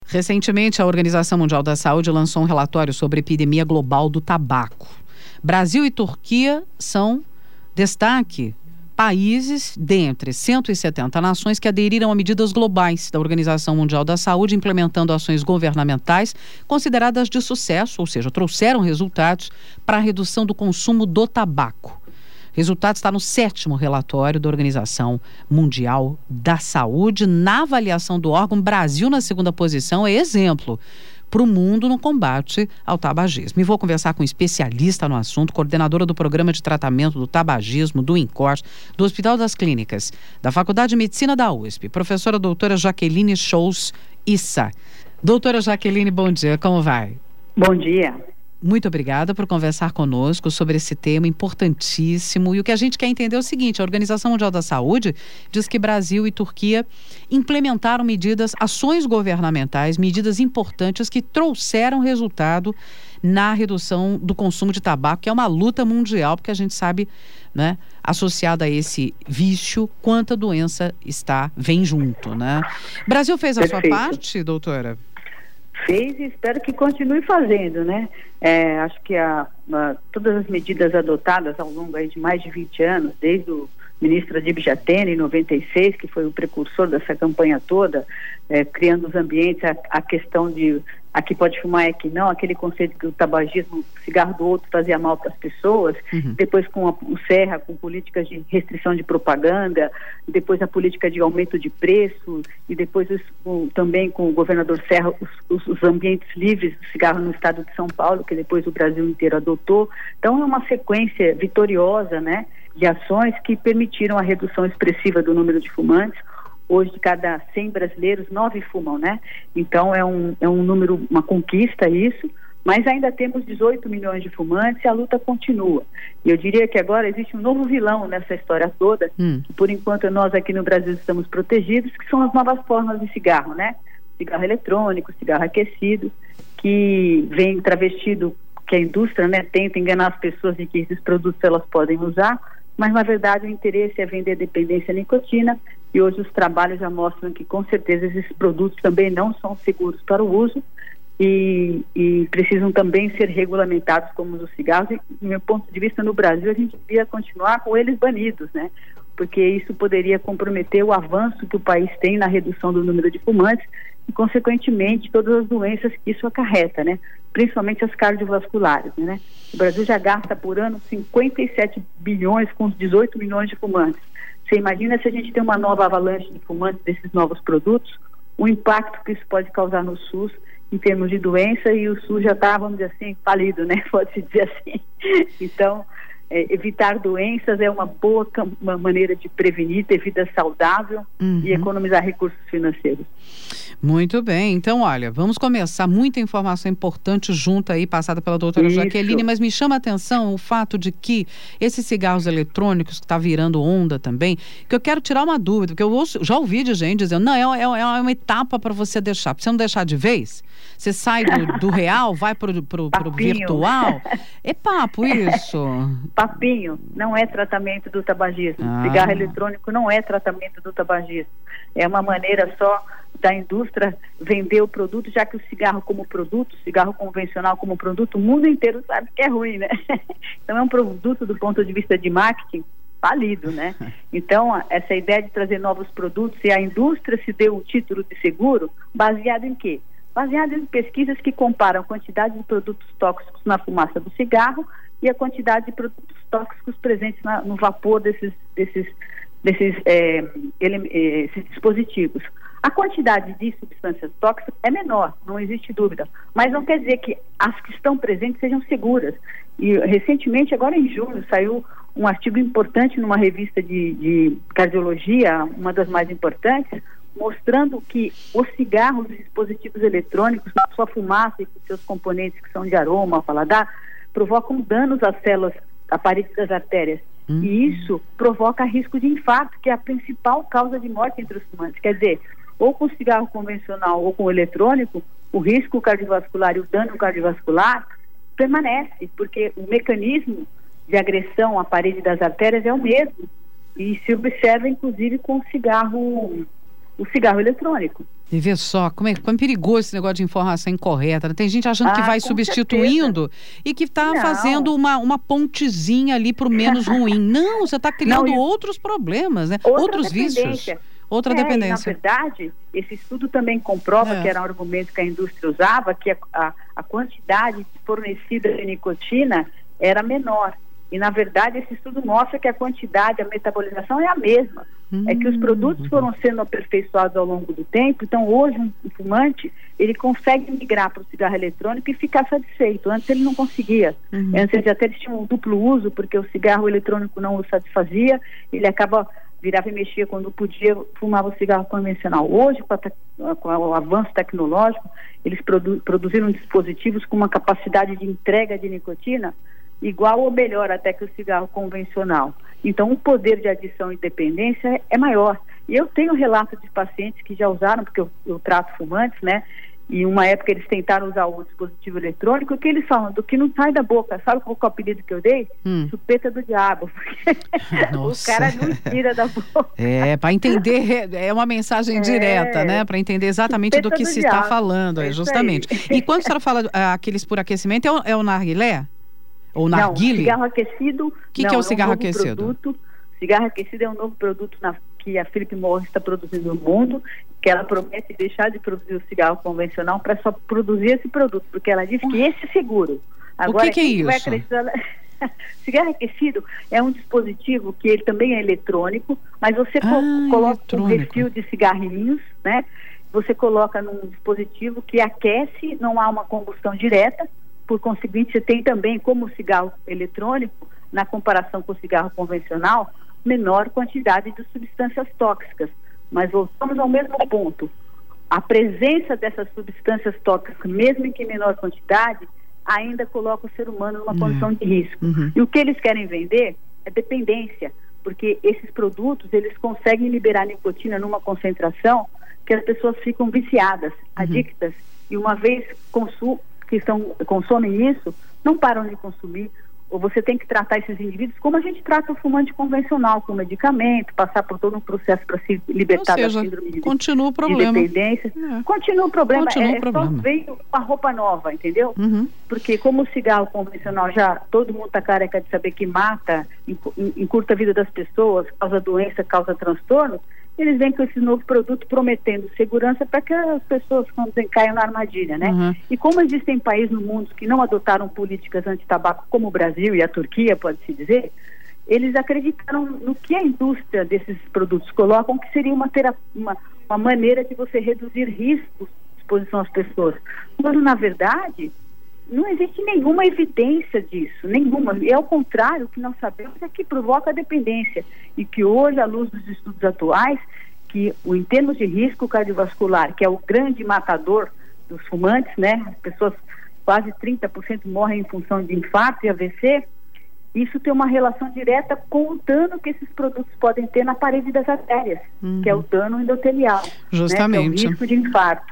Recentemente, a Organização Mundial da Saúde lançou um relatório sobre a epidemia global do tabaco. Brasil e Turquia são destaque países dentre 170 nações que aderiram a medidas globais da Organização Mundial da Saúde, implementando ações governamentais consideradas de sucesso, ou seja, trouxeram resultados para a redução do consumo do tabaco. O resultado está no 7º relatório da Organização Mundial da Saúde. Na avaliação do órgão, Brasil na 2ª posição é exemplo para o mundo no combate ao tabagismo. E vou conversar com um especialista no assunto, coordenadora do Programa de Tratamento do Tabagismo, do INCOR, do Hospital das Clínicas, da Faculdade de Medicina da USP, professora doutora Jaqueline Scholz Issa. Doutora Jaqueline, bom dia, como vai? Bom dia. Muito obrigada por conversar conosco sobre esse tema importantíssimo. E o que a gente quer entender é o seguinte: a Organização Mundial da Saúde diz que Brasil e Turquia implementaram ações governamentais, medidas importantes que trouxeram resultado na redução do consumo de tabaco, que é uma luta mundial, porque a gente sabe, né, associada a esse vício, quanta doença vem junto, né? O Brasil fez a sua parte, doutora? Fez e espero que continue fazendo, né? Acho que todas as medidas adotadas ao longo aí de mais de 20 anos, desde o ministro Adib Jatene, em 96, que foi o precursor dessa campanha toda, criando os ambientes, a questão de aqui pode fumar, aqui não, aquele conceito que o tabagismo, o cigarro do outro fazia mal para as pessoas, depois com o Serra, com políticas de restrição de propaganda, depois a política de aumento de preço, e depois também com o governador Serra, os ambientes livres do cigarro no estado de São Paulo, que depois o Brasil inteiro adotou. Então é uma sequência vitoriosa, né, de ações que permitiram a redução expressiva do número de fumantes. Hoje, de cada 100 brasileiros, 9 fumam, né? Então, é um númnúmero, uma conquista isso, mas ainda temos 18 milhões de fumantes e a luta continua. E eu diria que agora existe um novo vilão nessa história toda, que por enquanto nós aqui no Brasil estamos protegidos, que são as novas formas de cigarro, né? Cigarro eletrônico, cigarro aquecido, que vem travestido, que a indústria, né, tenta enganar as pessoas de que esses produtos elas podem usar, mas na verdade o interesse é vender dependência à nicotina, e hoje os trabalhos já mostram que com certeza esses produtos também não são seguros para o uso e precisam também ser regulamentados como os cigarros. E, do meu ponto de vista, no Brasil a gente devia continuar com eles banidos, né? Porque isso poderia comprometer o avanço que o país tem na redução do número de fumantes e, consequentemente, todas as doenças que isso acarreta, né? Principalmente as cardiovasculares, né? O Brasil já gasta por ano 57 bilhões com 18 milhões de fumantes. Você imagina se a gente tem uma nova avalanche de fumantes desses novos produtos, o impacto que isso pode causar no SUS em termos de doença, e o SUS já está, vamos dizer assim, falido, né? Pode-se dizer assim. Então, evitar doenças é uma boa maneira de prevenir, ter vida saudável e economizar recursos financeiros. Muito bem, então olha, vamos começar. Muita informação importante junto aí, passada pela doutora Jaqueline, mas me chama a atenção o fato de que esses cigarros eletrônicos que está virando onda também, que eu quero tirar uma dúvida, porque eu já ouvi de gente dizendo, não, é uma etapa para você deixar, para você não deixar de vez, você sai do real, vai pro virtual, é papo isso? Papinho, não é tratamento do tabagismo, cigarro eletrônico não é tratamento do tabagismo, é uma maneira só da indústria vender o produto, já que o cigarro como produto, cigarro convencional como produto, o mundo inteiro sabe que é ruim, né? Então é um produto do ponto de vista de marketing falido, né? Então essa ideia de trazer novos produtos, e a indústria se deu o título de seguro, baseado em quê? Baseado em pesquisas que comparam a quantidade de produtos tóxicos na fumaça do cigarro e a quantidade de produtos tóxicos presentes no vapor desses dispositivos. A quantidade de substâncias tóxicas é menor, não existe dúvida, mas não quer dizer que as que estão presentes sejam seguras. E recentemente, agora em julho, saiu um artigo importante numa revista de cardiologia, uma das mais importantes, mostrando que os cigarros e dispositivos eletrônicos, na sua fumaça e com seus componentes que são de aroma, paladar, provocam danos às células, à parede das artérias. E isso provoca risco de infarto, que é a principal causa de morte entre os fumantes. Quer dizer, ou com o cigarro convencional ou com o eletrônico, o risco cardiovascular e o dano cardiovascular permanece, porque o mecanismo de agressão à parede das artérias é o mesmo. E se observa, inclusive, com o cigarro o cigarro eletrônico. E vê só como é perigoso esse negócio de informação incorreta, né? Tem gente achando que vai substituindo e que está fazendo uma pontezinha ali para o menos ruim. Não, você está criando outros problemas, né? Outros vícios. Outra dependência. Na verdade, esse estudo também comprova, que era um argumento que a indústria usava, que a quantidade fornecida de nicotina era menor. E, na verdade, esse estudo mostra que a quantidade, a metabolização é a mesma. É que os produtos foram sendo aperfeiçoados ao longo do tempo. Então, hoje, um fumante, ele consegue migrar para o cigarro eletrônico e ficar satisfeito. Antes ele não conseguia. Antes ele até tinha um duplo uso, porque o cigarro eletrônico não o satisfazia. Ele virava e mexia quando podia, fumava o cigarro convencional. Hoje, com o avanço tecnológico, eles produziram dispositivos com uma capacidade de entrega de nicotina igual ou melhor até que o cigarro convencional. Então, o poder de adição e dependência é maior. E eu tenho relatos de pacientes que já usaram, porque eu trato fumantes, né? E uma época eles tentaram usar o dispositivo eletrônico, o que eles falam? Do que não sai da boca. Sabe qual é o apelido que eu dei? Chupeta do diabo. O cara não tira da boca. Para entender, é uma mensagem direta, né? Para entender exatamente chupeta do que se está falando, justamente. E quando a senhora fala aqueles por aquecimento, é o narguilé? Ou narguile? Não, cigarro aquecido... O que é o cigarro aquecido? Cigarro aquecido é um novo produto que a Philip Morris está produzindo no mundo, que ela promete deixar de produzir o cigarro convencional para só produzir esse produto, porque ela diz que esse é seguro. Agora, o que é isso? Cigarro aquecido é um dispositivo que ele também é eletrônico, mas você coloca um refil de cigarrinhos, né? Você coloca num dispositivo que aquece, não há uma combustão direta. Por conseguinte, você tem também, como o cigarro eletrônico, na comparação com o cigarro convencional, menor quantidade de substâncias tóxicas. Mas voltamos ao mesmo ponto. A presença dessas substâncias tóxicas, mesmo em que menor quantidade, ainda coloca o ser humano numa condição de risco. E o que eles querem vender é dependência, porque esses produtos, eles conseguem liberar nicotina numa concentração que as pessoas ficam viciadas, adictas, e uma vez consomem isso, não param de consumir. Ou você tem que tratar esses indivíduos como a gente trata o fumante convencional, com medicamento, passar por todo um processo para se libertar da síndrome de dependência. Continua o problema. Só veio uma roupa nova, entendeu? Porque como o cigarro convencional todo mundo está careca de saber que mata, encurta a vida das pessoas, causa doença, causa transtorno, eles vêm com esse novo produto prometendo segurança para que as pessoas caiam na armadilha, né? E como existem países no mundo que não adotaram políticas anti-tabaco, como o Brasil e a Turquia, pode-se dizer, eles acreditaram no que a indústria desses produtos colocam, que seria uma maneira de você reduzir riscos de exposição às pessoas. Quando, na verdade, não existe nenhuma evidência disso, nenhuma. E ao contrário, o que nós sabemos é que provoca a dependência. E que hoje, à luz dos estudos atuais, que em termos de risco cardiovascular, que é o grande matador dos fumantes, né? As pessoas, quase 30% morrem em função de infarto e AVC, isso tem uma relação direta com o dano que esses produtos podem ter na parede das artérias, que é o dano endotelial. Justamente. Né? Que é o risco de infarto.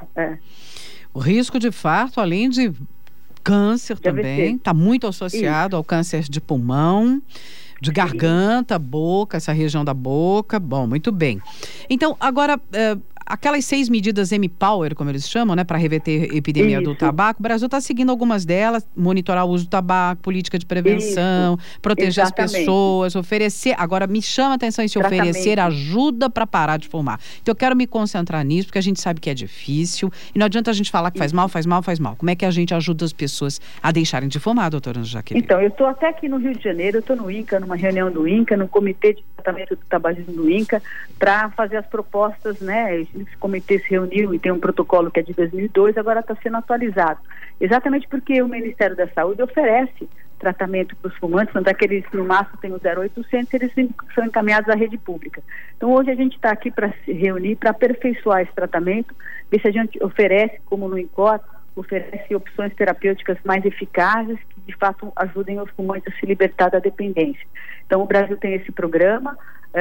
O risco de infarto, além de câncer também, está muito associado ao câncer de pulmão, de garganta, boca, essa região da boca. Bom, muito bem. Então, agora, aquelas 6 medidas M-Power, como eles chamam, né, para reverter a epidemia do tabaco, o Brasil está seguindo algumas delas, monitorar o uso do tabaco, política de prevenção, proteger as pessoas, oferecer, agora me chama a atenção esse oferecer ajuda para parar de fumar. Então eu quero me concentrar nisso, porque a gente sabe que é difícil, e não adianta a gente falar que faz mal. Como é que a gente ajuda as pessoas a deixarem de fumar, doutora Jaqueline? Então, eu estou até aqui no Rio de Janeiro, eu estou no INCA, numa reunião do INCA, no Comitê de Tratamento do Tabagismo do INCA, para fazer as propostas, né? Esse comitê se reuniu e tem um protocolo que é de 2002, agora está sendo atualizado. Exatamente porque o Ministério da Saúde oferece tratamento para os fumantes, tanto é que eles no máximo têm o 0800, eles são encaminhados à rede pública. Então hoje a gente está aqui para se reunir, para aperfeiçoar esse tratamento, ver se a gente oferece, como no INCOR, oferece opções terapêuticas mais eficazes, que de fato ajudem os fumantes a se libertar da dependência. Então o Brasil tem esse programa,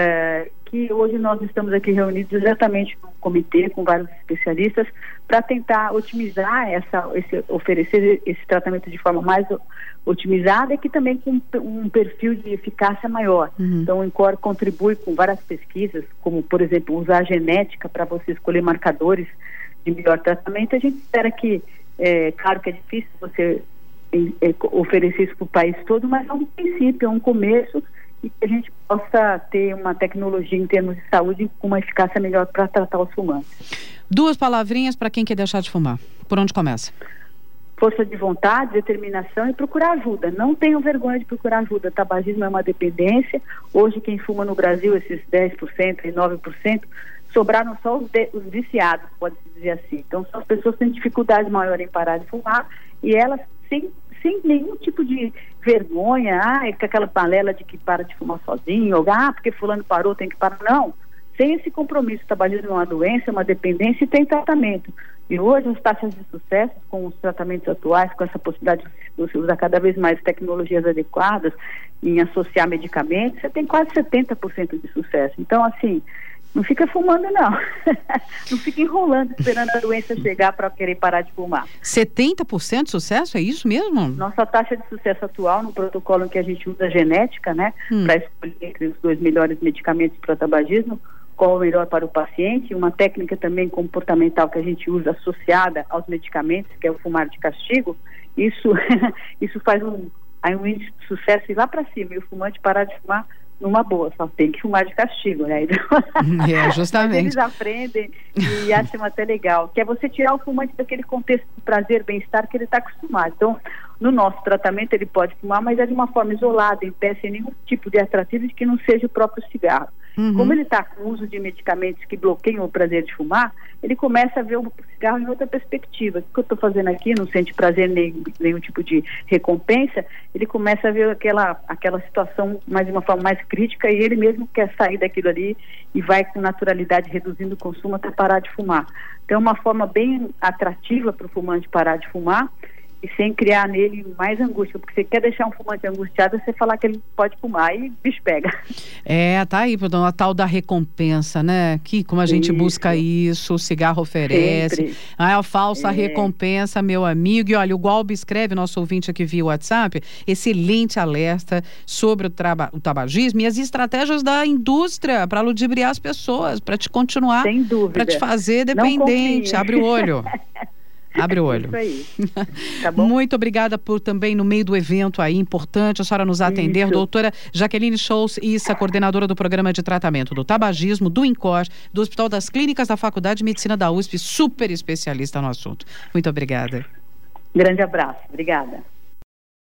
que hoje nós estamos aqui reunidos exatamente num comitê com vários especialistas para tentar otimizar oferecer esse tratamento de forma mais otimizada e que também com um perfil de eficácia maior. Então o INCOR contribui com várias pesquisas, como por exemplo usar a genética para você escolher marcadores de melhor tratamento. A gente espera que, claro que é difícil você oferecer isso para o país todo, mas é um princípio, é um começo, e que a gente possa ter uma tecnologia em termos de saúde com uma eficácia melhor para tratar os fumantes. 2 palavrinhas para quem quer deixar de fumar. Por onde começa? Força de vontade, determinação e procurar ajuda. Não tenham vergonha de procurar ajuda. Tabagismo é uma dependência. Hoje quem fuma no Brasil, esses 10% e 9%, sobraram só os viciados, pode-se dizer assim. Então são as pessoas que têm dificuldade maior em parar de fumar e elas sem nenhum tipo de vergonha, com aquela balela de que para de fumar sozinho, ou porque fulano parou, tem que parar. Não, sem esse compromisso. O tabagismo é uma doença, é uma dependência e tem tratamento. E hoje as taxas de sucesso com os tratamentos atuais, com essa possibilidade de você usar cada vez mais tecnologias adequadas em associar medicamentos, você tem quase 70% de sucesso. Então, assim, não fica fumando, não. Não fica enrolando, esperando a doença chegar para querer parar de fumar. 70% de sucesso? É isso mesmo? Nossa taxa de sucesso atual, no protocolo em que a gente usa genética, né, para escolher entre os 2 melhores medicamentos para tabagismo, qual é o melhor para o paciente, uma técnica também comportamental que a gente usa associada aos medicamentos, que é o fumar de castigo, isso faz um índice de sucesso ir lá para cima, e o fumante parar de fumar numa boa, só tem que fumar de castigo, né? Justamente. Eles aprendem e acham até legal, que é você tirar o fumante daquele contexto de prazer, bem-estar que ele está acostumado. Então, no nosso tratamento ele pode fumar, mas é de uma forma isolada, em pé, sem nenhum tipo de atrativo de que não seja o próprio cigarro. Como ele está com o uso de medicamentos que bloqueiam o prazer de fumar, ele começa a ver o cigarro em outra perspectiva. O que eu estou fazendo aqui, não sente prazer, nenhum tipo de recompensa, ele começa a ver aquela situação de uma forma mais crítica e ele mesmo quer sair daquilo ali e vai com naturalidade reduzindo o consumo até parar de fumar. Então é uma forma bem atrativa para o fumante parar de fumar e sem criar nele mais angústia, porque você quer deixar um fumante angustiado, você falar que ele pode fumar e o bicho pega. Tá aí, a tal da recompensa, né? Como a gente busca isso, o cigarro oferece. Sempre. A falsa recompensa, meu amigo. E olha, o Gualbi escreve, nosso ouvinte aqui via WhatsApp, excelente alerta sobre o tabagismo e as estratégias da indústria para ludibriar as pessoas, para te continuar, para te fazer dependente. Abre o olho. Abre o olho. Isso aí. Tá bom? Muito obrigada por também, no meio do evento aí, importante, a senhora nos atender. Doutora Jaqueline Scholz Issa, coordenadora do Programa de Tratamento do Tabagismo, do INCOR, do Hospital das Clínicas da Faculdade de Medicina da USP, super especialista no assunto. Muito obrigada. Grande abraço. Obrigada.